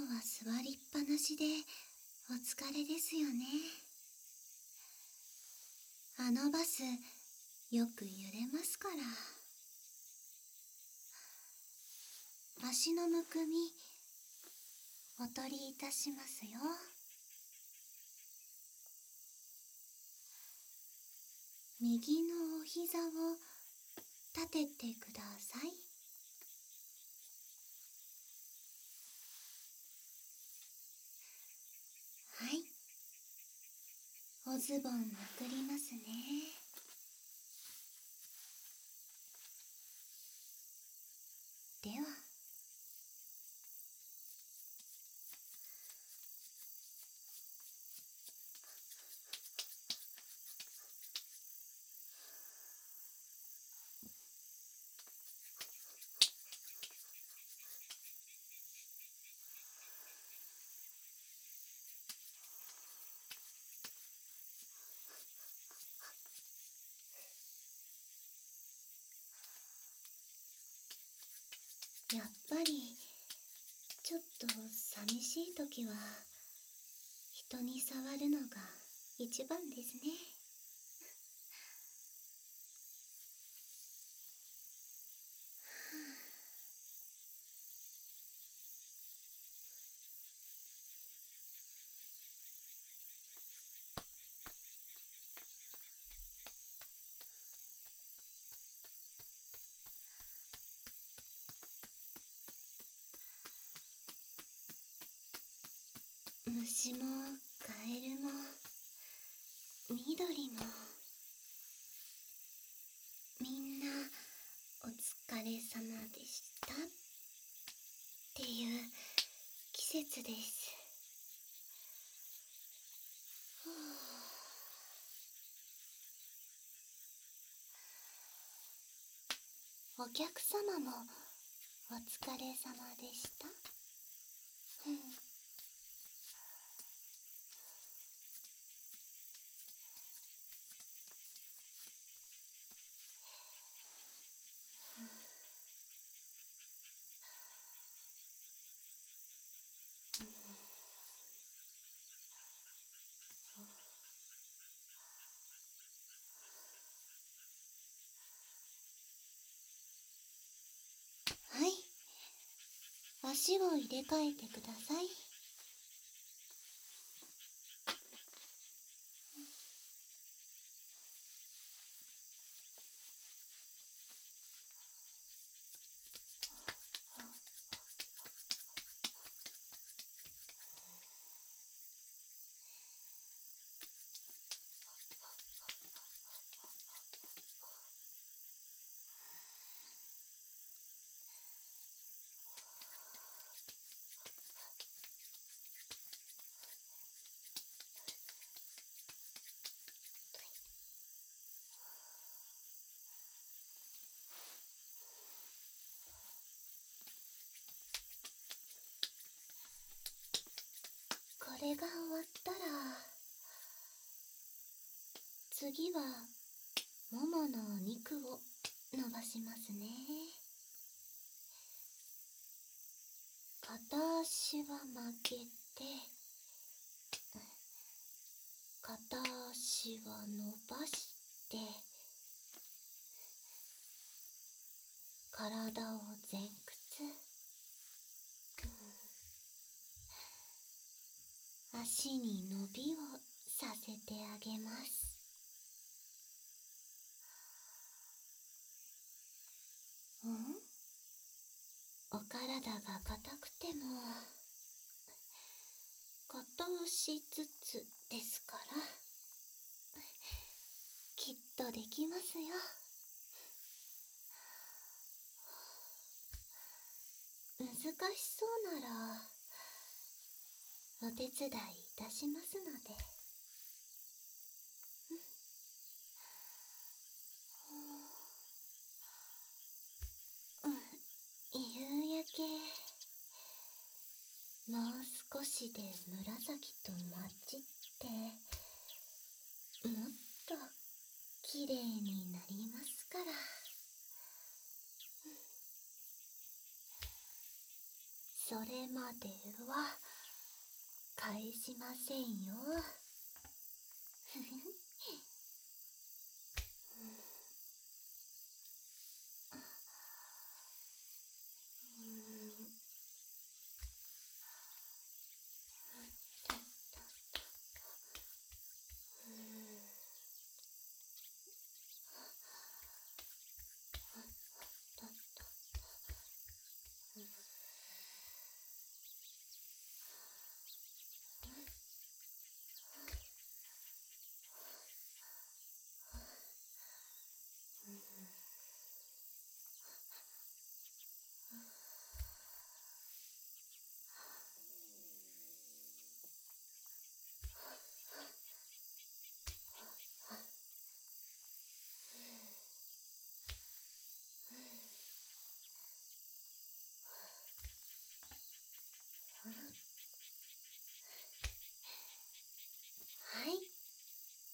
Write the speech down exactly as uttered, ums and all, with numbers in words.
は座りっぱなしでお疲れですよね。あのバス、よく揺れますから。足のむくみ、お取りいたしますよ。右のお膝を立ててください。はい。おズボンめくりますね。では。やっぱりちょっと寂しい時は人に触るのが一番ですね。虫もカエルも緑もみんなお疲れ様でしたっていう季節です。お客様もお疲れ様でした。うん。はい。足を入れ替えてください。これが終わったら次はもものお肉を伸ばしますね。片足は曲げて片足は伸ばして体を前屈、うん、足に伸びをさせてあげます。うん？お体が硬くても片足ずつですからきっとできますよ。難しそうならお手伝いいたしますので。うん、夕焼けもう少しで紫と混じってもっときれいになりますから。それれまでは返しませんよ。ふふふ。